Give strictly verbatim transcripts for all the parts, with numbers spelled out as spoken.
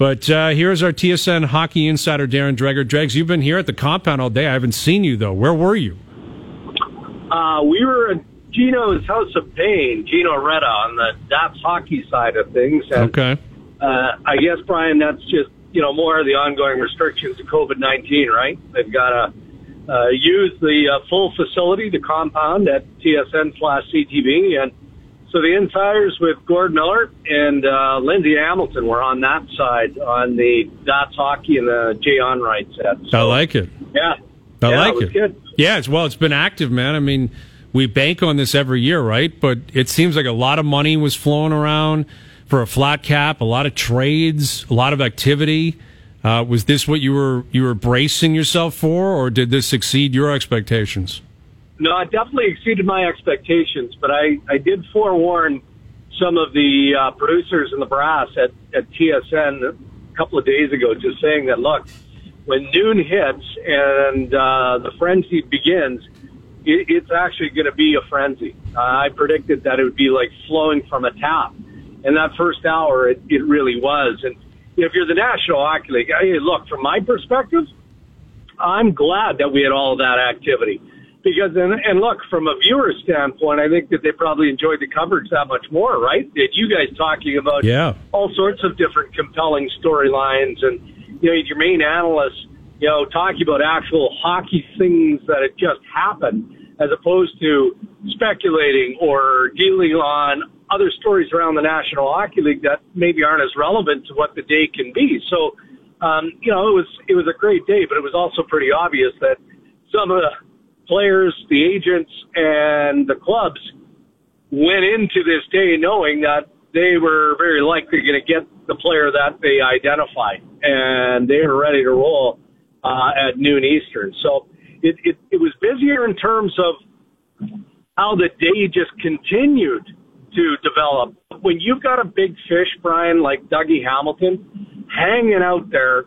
But uh, here's our T S N hockey insider, Darren Dreger. Dregs, you've been here at the compound all day. I haven't seen you, though. Where were you? Uh, we were at Gino's House of Pain, Gino Retta, on the D A P S hockey side of things. And, okay. Uh, I guess, Brian, that's just, you know, more of the ongoing restrictions of COVID nineteen, right? They've got to uh, use the uh, full facility, the compound at T S N slash C T V. And so the insiders with Gord Miller and uh, Lindsay Hamilton were on that side, on the D A P S hockey and the Jay Onright set. So, I like it. Yeah. I yeah, like it. Was it. good. Yeah, it's, well, it's been active, man. I mean, we bank on this every year, right? But it seems like a lot of money was flowing around for a flat cap, a lot of trades, a lot of activity. Uh, was this what you were you were bracing yourself for, or did this exceed your expectations? No, it definitely exceeded my expectations, but I, I did forewarn some of the uh, producers in the brass at, at T S N a couple of days ago, just saying that, look, when noon hits and uh, the frenzy begins, it, it's actually going to be a frenzy. Uh, I predicted that it would be like flowing from a tap. And that first hour, it, it really was. And you know, if you're the National Hockey League, hey, look, from my perspective, I'm glad that we had all of that activity. Because, and, and look, from a viewer standpoint, I think that they probably enjoyed the coverage that much more, right? You guys talking about yeah. all sorts of different compelling storylines, and, you know, your main analysts, you know, talking about actual hockey things that had just happened, as opposed to speculating or dealing on other stories around the National Hockey League that maybe aren't as relevant to what the day can be. So, um, you know, it was it was a great day, but it was also pretty obvious that some of the players, the agents, and the clubs went into this day knowing that they were very likely going to get the player that they identified, and they were ready to roll uh, at noon Eastern. So it, it, it was busier in terms of how the day just continued to develop. When you've got a big fish, Brian, like Dougie Hamilton, hanging out there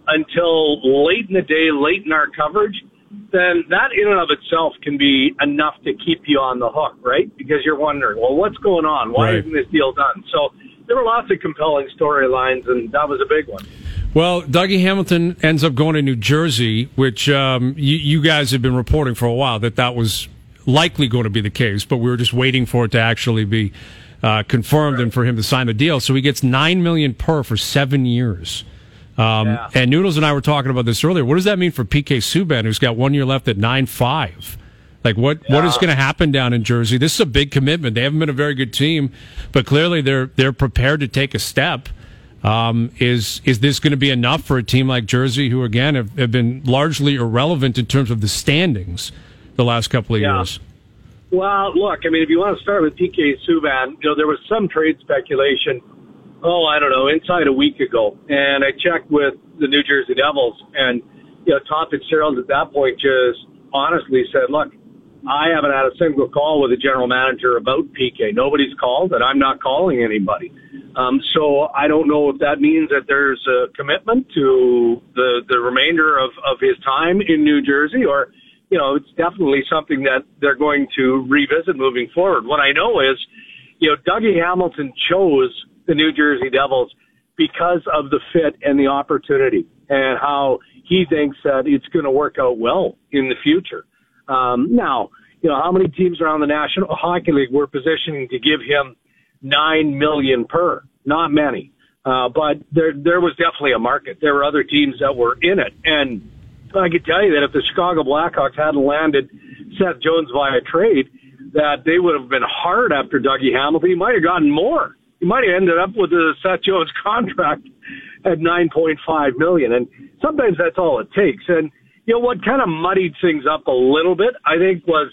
until late in the day, late in our coverage, then that in and of itself can be enough to keep you on the hook, right? Because you're wondering, well, what's going on? Why right. isn't this deal done? So there were lots of compelling storylines, and that was a big one. Well, Dougie Hamilton ends up going to New Jersey, which um, you, you guys have been reporting for a while that that was likely going to be the case, but we were just waiting for it to actually be uh, confirmed right. and for him to sign the deal. So he gets nine million dollars per for seven years. Um, yeah. And Noodles and I were talking about this earlier. What does that mean for P K Subban, who's got one year left at nine five? Like, what, yeah. what is going to happen down in Jersey? This is a big commitment. They haven't been a very good team, but clearly they're they're prepared to take a step. Um, is is this going to be enough for a team like Jersey, who, again, have, have been largely irrelevant in terms of the standings the last couple of yeah. years? Well, look, I mean, if you want to start with P K Subban, you know, there was some trade speculation oh, I don't know, inside a week ago. And I checked with the New Jersey Devils, and, you know, Tom Fitzgerald at that point just honestly said, look, I haven't had a single call with the general manager about P K. Nobody's called, and I'm not calling anybody. Um, so I don't know if that means that there's a commitment to the, the remainder of, of his time in New Jersey, or, you know, it's definitely something that they're going to revisit moving forward. What I know is, you know, Dougie Hamilton chose the New Jersey Devils because of the fit and the opportunity and how he thinks that it's going to work out well in the future. Um, now, you know, how many teams around the National Hockey League were positioning to give him nine million per? Not many. Uh, but there, there was definitely a market. There were other teams that were in it. And I can tell you that if the Chicago Blackhawks hadn't landed Seth Jones via trade, that they would have been hard after Dougie Hamilton. He might have gotten more. He might have ended up with the Seth Jones contract at nine point five million dollars. And sometimes that's all it takes. And, you know, what kind of muddied things up a little bit, I think, was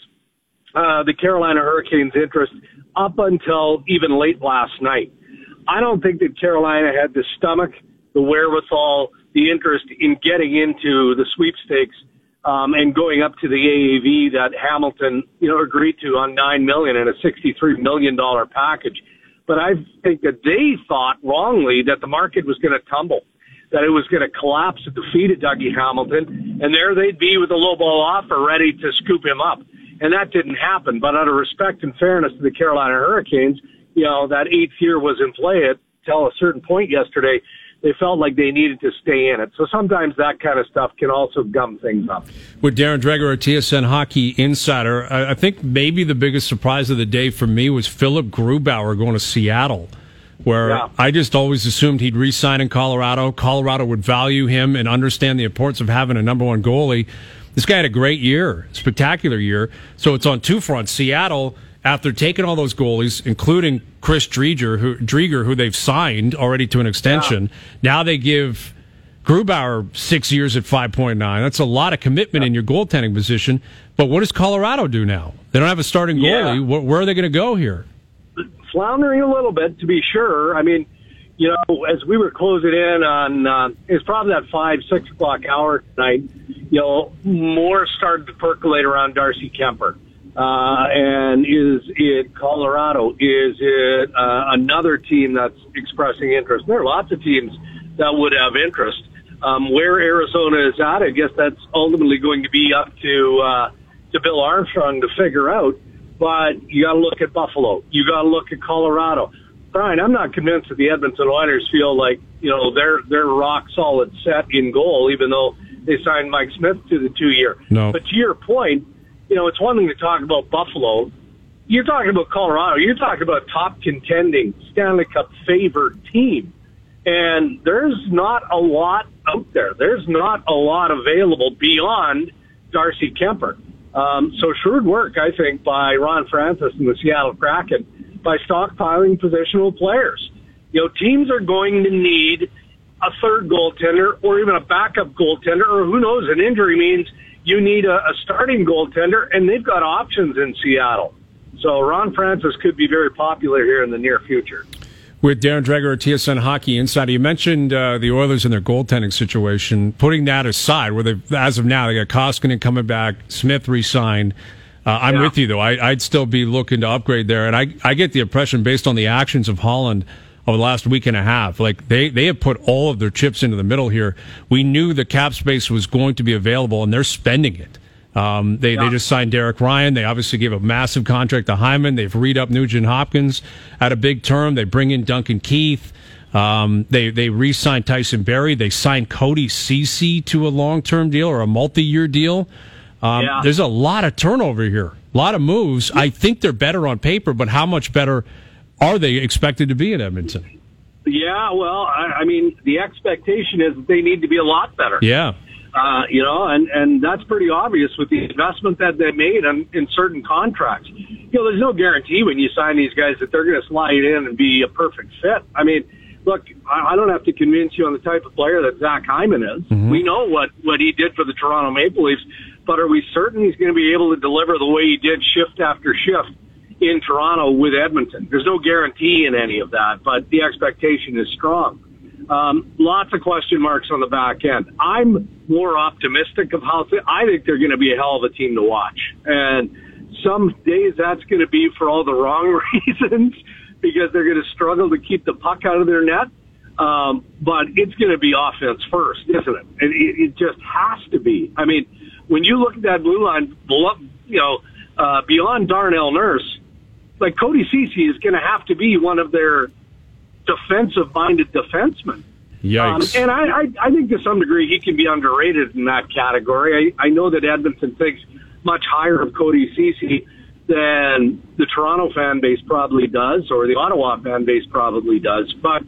uh, the Carolina Hurricanes' interest up until even late last night. I don't think that Carolina had the stomach, the wherewithal, the interest in getting into the sweepstakes um, and going up to the A A V that Hamilton, you know, agreed to on nine million dollars and a sixty-three million dollars package. But I think that they thought wrongly that the market was going to tumble, that it was going to collapse at the feet of Dougie Hamilton, and there they'd be with a low-ball offer ready to scoop him up. And that didn't happen. But out of respect and fairness to the Carolina Hurricanes, you know, that eighth year was in play until a certain point yesterday. they felt like they needed to stay in it. So sometimes that kind of stuff can also gum things up. With Darren Dreger, our T S N Hockey Insider, I think maybe the biggest surprise of the day for me was Philip Grubauer going to Seattle, where yeah. I just always assumed he'd re-sign in Colorado. Colorado would value him and understand the importance of having a number one goalie. This guy had a great year, spectacular year. So it's on two fronts. Seattle, after taking all those goalies, including Chris Driedger, who, Driedger, who they've signed already to an extension, yeah. now they give Grubauer six years at five point nine. That's a lot of commitment yeah. in your goaltending position. But what does Colorado do now? They don't have a starting goalie. Yeah. Where, where are they going to go here? Floundering a little bit, to be sure. I mean, you know, as we were closing in on, uh, it's probably that five, six o'clock hour tonight, you know, more started to percolate around Darcy Kemper. Uh, and is it Colorado? Is it uh, another team that's expressing interest? There are lots of teams that would have interest. Um, where Arizona is at, I guess that's ultimately going to be up to uh, to Bill Armstrong to figure out. But you got to look at Buffalo. You got to look at Colorado. Brian, I'm not convinced that the Edmonton Oilers feel like, you know, they're they're rock solid set in goal, even though they signed Mike Smith to the two year. No. But to your point, you know, it's one thing to talk about Buffalo. You're talking about Colorado. You're talking about top contending Stanley Cup favored team. And there's not a lot out there. There's not a lot available beyond Darcy Kemper. Um, so shrewd work, I think, by Ron Francis and the Seattle Kraken by stockpiling positional players. You know, teams are going to need a third goaltender or even a backup goaltender, or who knows, an injury means you need a, a starting goaltender, and they've got options in Seattle. So Ron Francis could be very popular here in the near future. With Darren Dreger, T S N Hockey Insider, you mentioned uh, the Oilers and their goaltending situation. Putting that aside, where they, as of now, they got Koskinen coming back, Smith re-signed. Uh, I'm yeah. with you, though. I, I'd still be looking to upgrade there. And I, I get the impression, based on the actions of Holland over the last week and a half, like they, they have put all of their chips into the middle here. We knew the cap space was going to be available, and they're spending it. Um, they, yeah. they just signed Derek Ryan. They obviously gave a massive contract to Hyman. They've read up Nugent Hopkins at a big term. They bring in Duncan Keith. Um, they, they re-signed Tyson Barrie. They signed Cody Ceci to a long-term deal or a multi-year deal. Um, yeah. There's a lot of turnover here, a lot of moves. I think they're better on paper, but how much better are they expected to be in Edmonton? Yeah, well, I, I mean, the expectation is that they need to be a lot better. Yeah. Uh, you know, and, and that's pretty obvious with the investment that they made in, in certain contracts. You know, there's no guarantee when you sign these guys that they're going to slide in and be a perfect fit. I mean, look, I, I don't have to convince you on the type of player that Zach Hyman is. Mm-hmm. We know what, what he did for the Toronto Maple Leafs, but are we certain he's going to be able to deliver the way he did shift after shift in Toronto with Edmonton? There's no guarantee in any of that, but the expectation is strong. Um, lots of question marks on the back end. I'm more optimistic of how th- I think they're going to be a hell of a team to watch. And some days that's going to be for all the wrong reasons because they're going to struggle to keep the puck out of their net. Um, but it's going to be offense first, isn't it? It, it? it just has to be. I mean, when you look at that blue line, you know, uh, beyond Darnell Nurse, like Cody Ceci is going to have to be one of their defensive-minded defensemen. Yikes. Um, and I, I, I think to some degree he can be underrated in that category. I, I know that Edmonton thinks much higher of Cody Ceci than the Toronto fan base probably does, or the Ottawa fan base probably does. But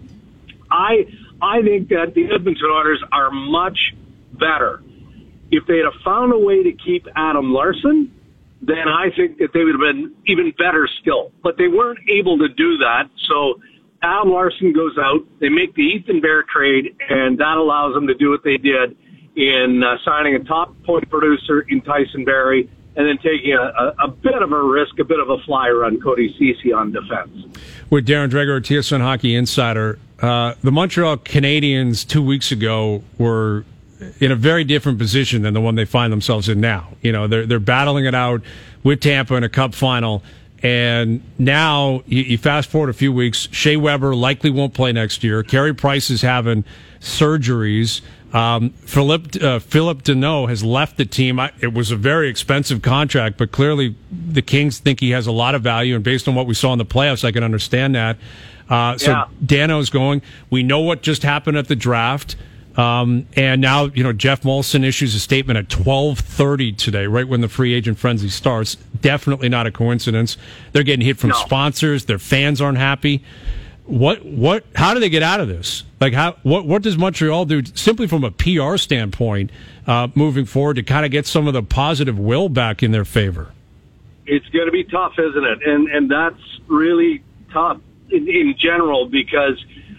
I I think that the Edmonton Oilers are much better. If they'd have found a way to keep Adam Larson, then I think that they would have been even better still. But they weren't able to do that, so Adam Larson goes out, they make the Ethan Bear trade, and that allows them to do what they did in uh, signing a top point producer in Tyson Barrie and then taking a, a, a bit of a risk, a bit of a flyer on Cody Ceci on defense. With Darren Dreger, T S N Hockey Insider, uh, the Montreal Canadiens two weeks ago were in a very different position than the one they find themselves in now. You know, they're, they're battling it out with Tampa in a cup final. And now you, you fast forward a few weeks, Shea Weber likely won't play next year. Carey Price is having surgeries. Um, Philip, uh, Philip Deneau has left the team. I, it was a very expensive contract, but clearly the Kings think he has a lot of value. And based on what we saw in the playoffs, I can understand that. Uh, so yeah. Dano's going. We know what just happened at the draft. Um, and now, you know, Jeff Molson issues a statement at twelve thirty today, right when the free agent frenzy starts. Definitely not a coincidence. They're getting hit from no. sponsors. Their fans aren't happy. What, what, how do they get out of this? Like, how, what, what does Montreal do simply from a P R standpoint, uh, moving forward to kind of get some of the positive will back in their favor? It's going to be tough, isn't it? And, and that's really tough in, in general because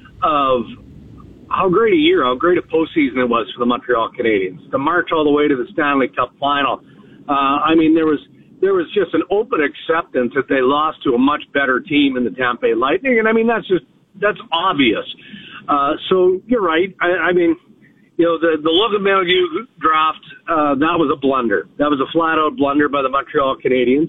of how great a year, how great a postseason it was for the Montreal Canadiens. The march all the way to the Stanley Cup final. Uh, I mean, there was there was just an open acceptance that they lost to a much better team in the Tampa Bay Lightning, and I mean that's just that's obvious. Uh, so you're right. I, I mean, you know, the the Logan Mailloux draft uh, that was a blunder. That was a flat out blunder by the Montreal Canadiens,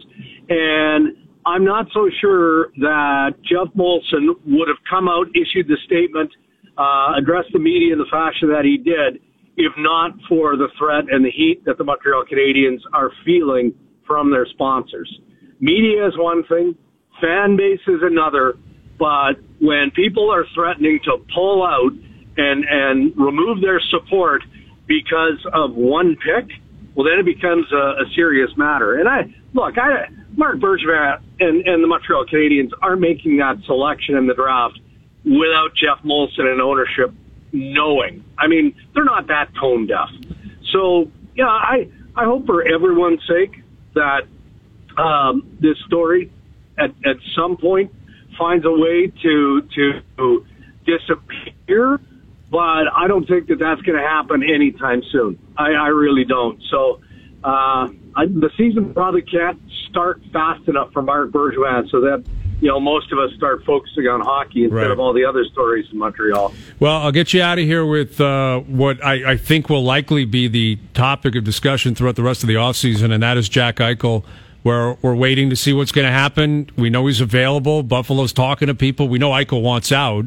and I'm not so sure that Jeff Molson would have come out, issued the statement, Uh, address the media in the fashion that he did, if not for the threat and the heat that the Montreal Canadiens are feeling from their sponsors. Media is one thing, fan base is another, but when people are threatening to pull out and, and remove their support because of one pick, well, then it becomes a, a serious matter. And I, look, I, Marc Bergevin and, and the Montreal Canadiens are making that selection in the draft without Jeff Molson and ownership knowing. I mean, they're not that tone deaf. So, yeah, I, I hope for everyone's sake that um, this story at, at some point finds a way to, to disappear, but I don't think that that's going to happen anytime soon. I, I really don't. So uh, I, the season probably can't start fast enough for Marc Bergevin so that, you know, most of us start focusing on hockey instead right. of all the other stories in Montreal. Well, I'll get you out of here with uh, what I, I think will likely be the topic of discussion throughout the rest of the offseason, and that is Jack Eichel, where we're waiting to see what's going to happen. We know he's available. Buffalo's talking to people. We know Eichel wants out.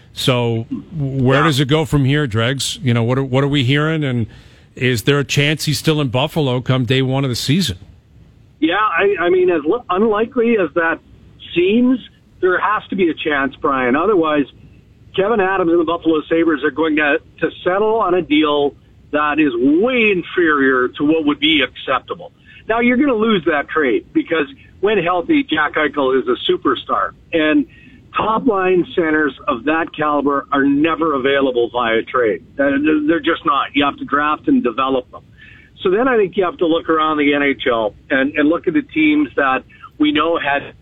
So where yeah. does it go from here, Dregs? You know, what are, what are we hearing, and is there a chance he's still in Buffalo come day one of the season? Yeah, I, I mean, as unlikely as that seems, there has to be a chance, Brian. Otherwise, Kevin Adams and the Buffalo Sabres are going to, to settle on a deal that is way inferior to what would be acceptable. Now, you're going to lose that trade because when healthy, Jack Eichel is a superstar. And top-line centers of that caliber are never available via trade. They're just not. You have to draft and develop them. So then I think you have to look around the N H L and, and look at the teams that we know had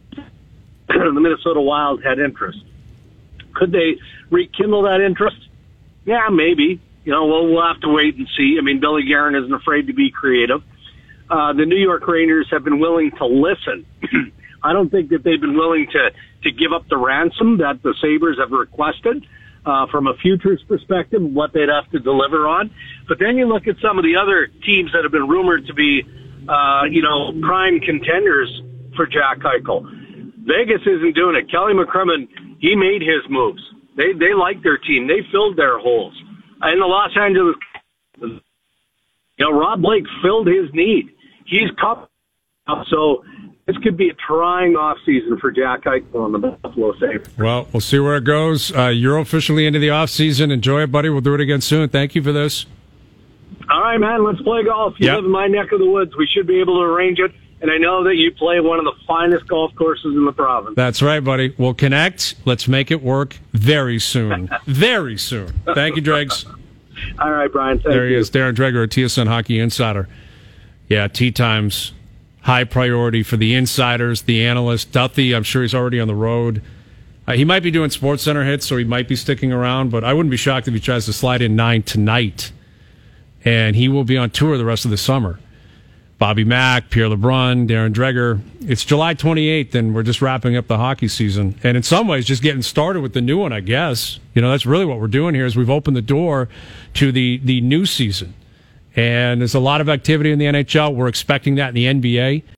the Minnesota Wild had interest. Could they rekindle that interest? Yeah, maybe. You know, we'll, we'll have to wait and see. I mean, Billy Guerin isn't afraid to be creative. Uh, the New York Rangers have been willing to listen. I don't think that they've been willing to, to give up the ransom that the Sabres have requested uh, from a futures perspective, what they'd have to deliver on. But then you look at some of the other teams that have been rumored to be, uh, you know, prime contenders for Jack Eichel. Vegas isn't doing it. Kelly McCrimmon, he made his moves. They they like their team. They filled their holes. In the Los Angeles, you know, Rob Blake filled his need. He's come up. So this could be a trying offseason for Jack Eichel and the Buffalo Sabres. Well, we'll see where it goes. Uh, you're officially into the offseason. Enjoy it, buddy. We'll do it again soon. Thank you for this. All right, man. Let's play golf. You yep. live in my neck of the woods. We should be able to arrange it. And I know that you play one of the finest golf courses in the province. That's right, buddy. We'll connect. Let's make it work very soon. Very soon. Thank you, Dregs. All right, Brian. Thank there he you. is, Darren Dreger, a T S N Hockey Insider. Yeah, tee times, high priority for the insiders, the analysts. Duthie, I'm sure he's already on the road. Uh, he might be doing SportsCenter hits, so he might be sticking around, but I wouldn't be shocked if he tries to slide in nine tonight. And he will be on tour the rest of the summer. Bobby Mack, Pierre LeBrun, Darren Dreger. It's July twenty-eighth, and we're just wrapping up the hockey season. And in some ways, just getting started with the new one, I guess. You know, that's really what we're doing here is we've opened the door to the, the new season. And there's a lot of activity in the N H L. We're expecting that in the N B A.